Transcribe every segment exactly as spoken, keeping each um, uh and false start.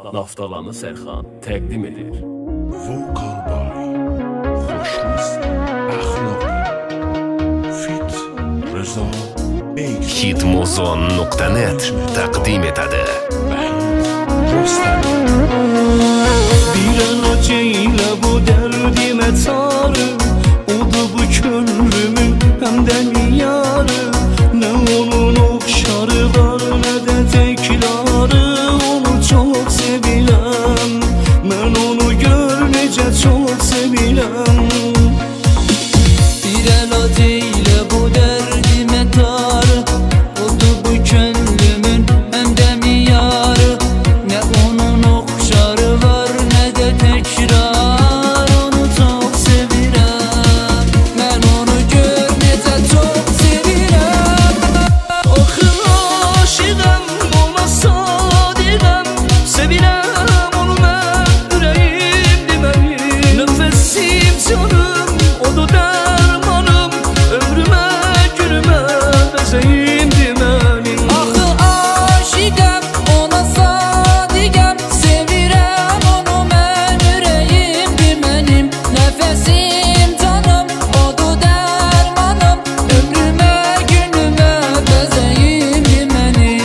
Naftalanı Sərxan təqdim edir. Vokal by Xoşruz Əxlaqi Fit Rıza Bey hitmuzon nokta net təqdim etədi. Bir an acıyla bu derdime çare, odu bu könlümün hemden yarı. Ne onun okşarı var ne de tekrarı, onu çok sevilen. Ben onu görmece çok sevilen. Bir el acıyla bu derdime çare, odu bu könlümün hemden yarı. Ne onun okşarı var ne de tekrar, onu çok sevirem. Ben onu görmece çok sevirem. Akıl aşığım, ona sadigem. Sevirem onu ben, yüreğimdi benim. Nefesim canım, odu dermanım. Ömrüme günüme bezeyimdi benim. Akıl aşığım, ona sadigem. Sevirem onu ben, yüreğimdi benim. Nefesim canım, odu dermanım. Ömrüme günüme bezeyimdi benim.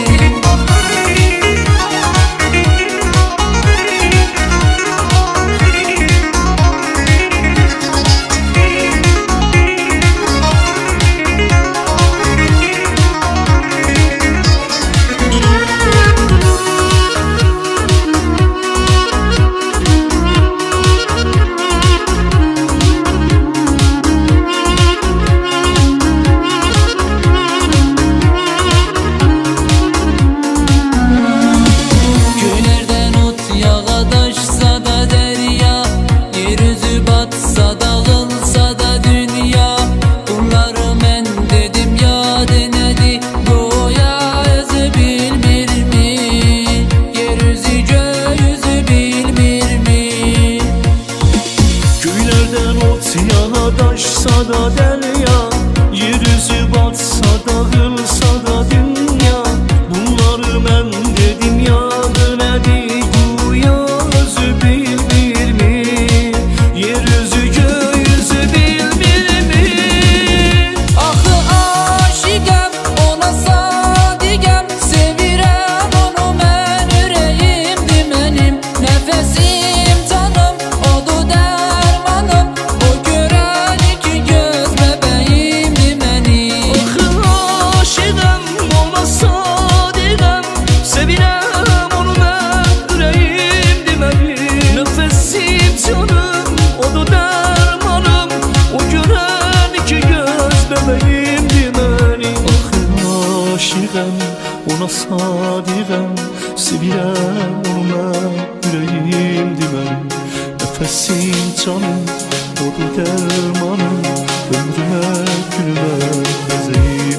Göylerden ot yağadaşsa da derya, yeryüzü batsa dağılsa da dünya. Bunları ben dedim ya denedi, goya özü bilmir mi? Yeryüzü göğüzü bilmir mi? Göylerden ot yağadaşsa da derya, yeryüzü batsa dağılsa da dünya. Bunları ben dedim ya denedi, goya özü bilmir mi? Yeryüzü göğüzü bilmir mi? Aklı aşıgem, ona sadigem. Sevirem onu ben, yüreğimdi benim. Nefesim canım, odu dermanım. O gören iki göz bebeğimdi benim. Aklı aşıgem, ona sadigem. Sevirem onu ben, yüreğimdi benim. Nefesim canım, odu dermanım. O gören iki göz bebeğimdi benim. Akıl aşıgem, ona sadigem. Sevirem onu ben, yüreğimdi benim. Nefesim canım, odu dermanım. Ömrüme günüme bezeyim.